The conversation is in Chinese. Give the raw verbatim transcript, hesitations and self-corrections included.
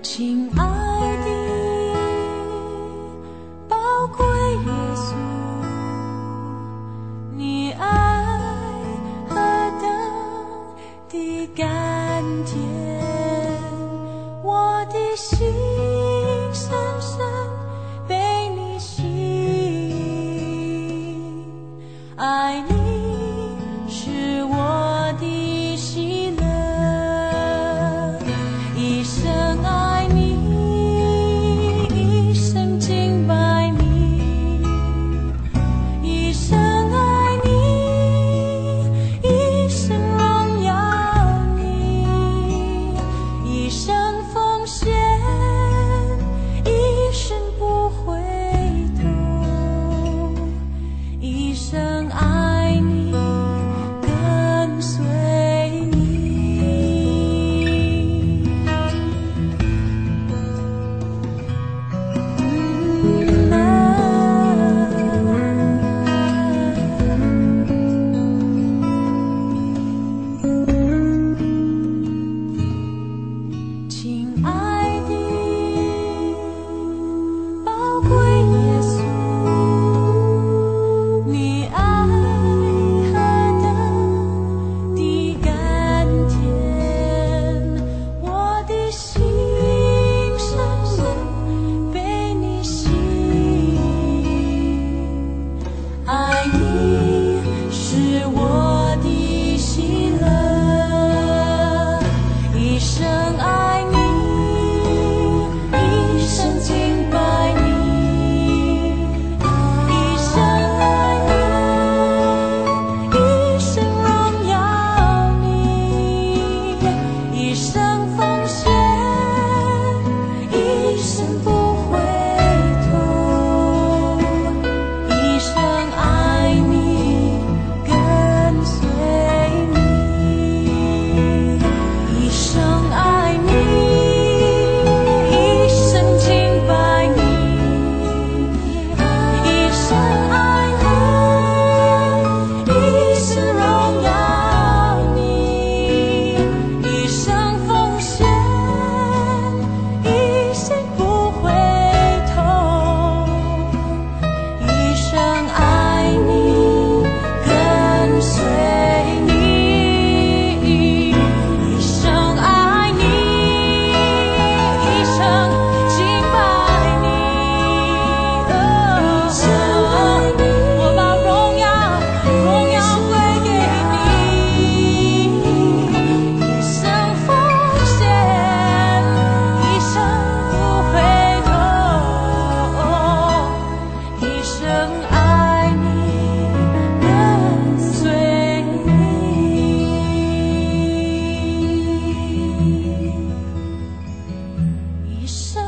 亲爱的宝贵耶稣，你爱何等的甘甜，我的心深深被你吸引，爱你是我的喜乐，一生爱你，一生敬拜你，一生爱你，一生荣耀你，一生奉献，一生不回头，一生爱你，跟随你。啊亲爱的宝贵耶稣，你爱何等的甘甜，我的心深深被你吸引，爱你是我的喜乐，一生爱你，一生敬拜你，一生爱你，一生荣耀你，一生奉献，一生不回头，一生爱你，跟随你，一生爱你，一生敬拜你，一生爱你，一生荣耀你，一生奉献，一生不回头，一生爱你，跟随你，一生爱你，一生敬拜你，一生爱你，我把荣耀荣耀归给你，一生奉献，一生不回头，一生爱你，跟随你。一生